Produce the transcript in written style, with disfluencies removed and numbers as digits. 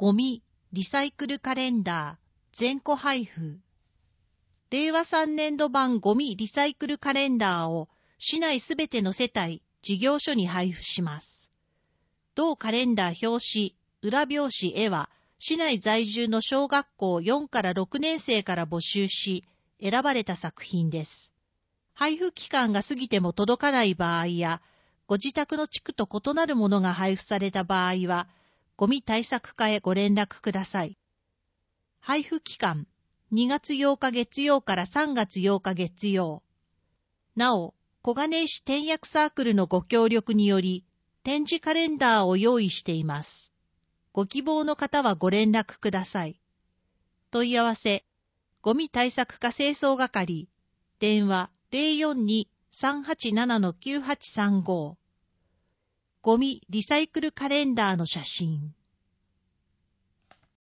ゴミリサイクルカレンダー全個配布。令和3年度版ゴミリサイクルカレンダーを市内すべての世帯、事業所に配布します。同カレンダー表紙、裏表紙絵は、市内在住の小学校4から6年生から募集し、選ばれた作品です。配布期間が過ぎても届かない場合や、ご自宅の地区と異なるものが配布された場合は、ゴミ対策課へご連絡ください。配布期間、2月8日月曜から3月8日月曜。なお、小金井市転訳サークルのご協力により、展示カレンダーを用意しています。ご希望の方はご連絡ください。問い合わせ、ゴミ対策課清掃係、電話 042-387-9835。ゴミリサイクルカレンダーの写真。